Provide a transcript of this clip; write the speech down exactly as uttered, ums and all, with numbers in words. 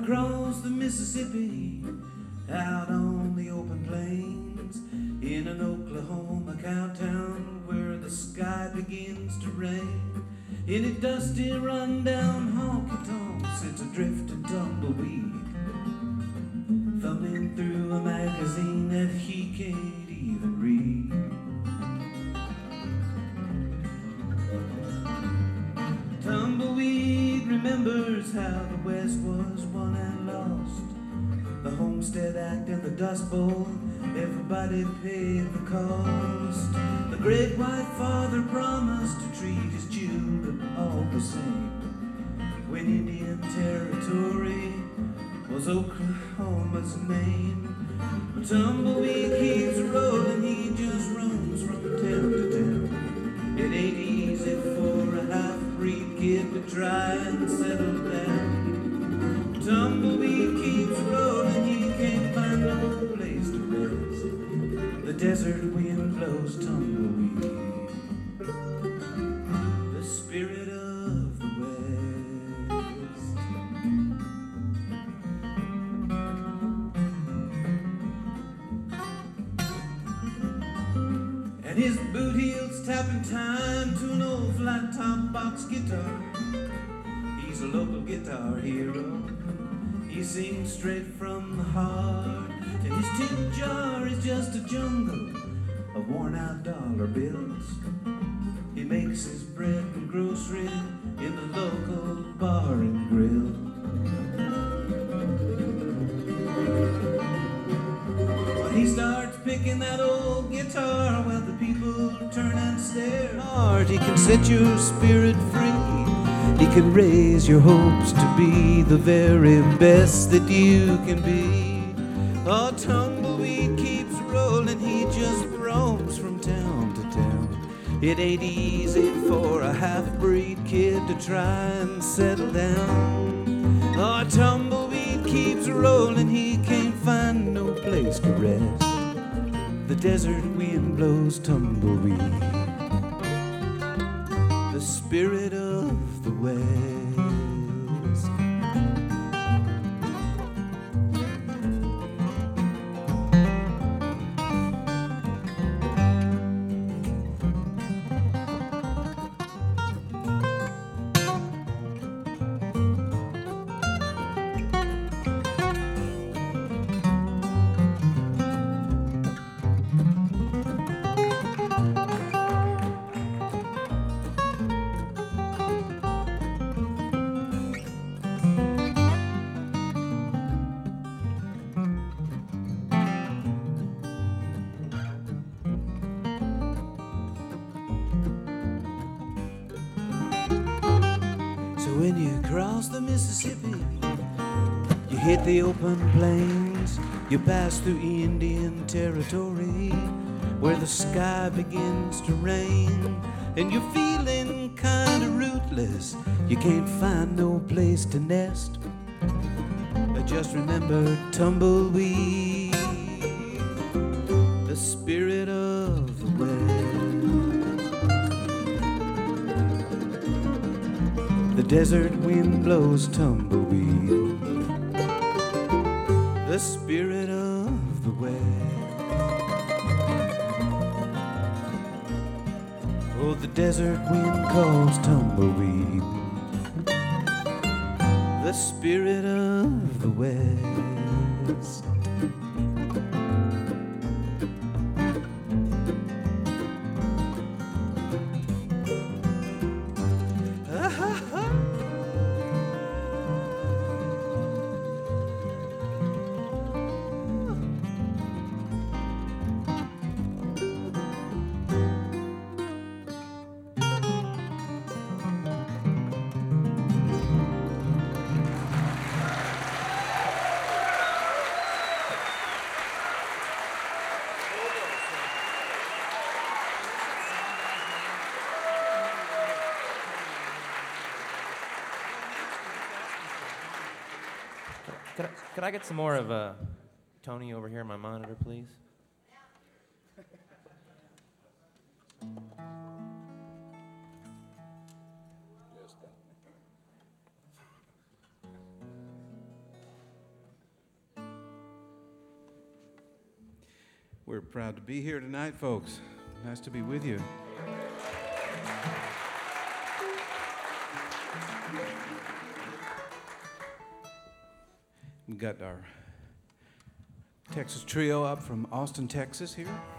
across the Mississippi, out on the open plains, in an Oklahoma cowtown where the sky begins to rain, in a dusty run-down honky-tonk sits a drifting tumbleweed, thumbing through a magazine that he can't even read. Tumbleweed remembers how the West was won and lost, the Homestead Act and the Dust Bowl, everybody paid the cost. The great white father promised to treat his children all the same, when Indian Territory was Oklahoma's name. But Tumbleweed keeps rolling, he just roams from town to town. It ain't easy for a half-breed kid to try and settle down. Tumbleweed keeps rolling, he can't find no place to rest. The desert wind blows tumbleweed, the spirit of the West. And his boot heels tapping time to an old flat top box guitar. He's a local guitar hero, he sings straight from the heart, and his tip jar is just a jungle of worn out dollar bills. He makes his bread and grocery in the local bar and grill. When he starts picking that old guitar, well, the people turn and stare hard. He can set your spirit free, he can raise your hopes to be the very best that you can be. Oh, Tumbleweed keeps rolling, he just roams from town to town. It ain't easy for a half-breed kid to try and settle down. Oh, Tumbleweed keeps rolling, he can't find no place to rest. The desert wind blows tumbleweed, the spirit of the West. When you cross the Mississippi, you hit the open plains, you pass through Indian Territory, where the sky begins to rain, and you're feeling kinda rootless, you can't find no place to nest. Just remember Tumbleweed, the spirit of the West. The desert wind blows tumbleweed, the spirit of the West. Oh, the desert wind calls tumbleweed, the spirit of the West. Could I, could I get some more of uh, Tony over here on my monitor, please? We're proud to be here tonight, folks. Nice to be with you. We got our Texas trio up from Austin, Texas here.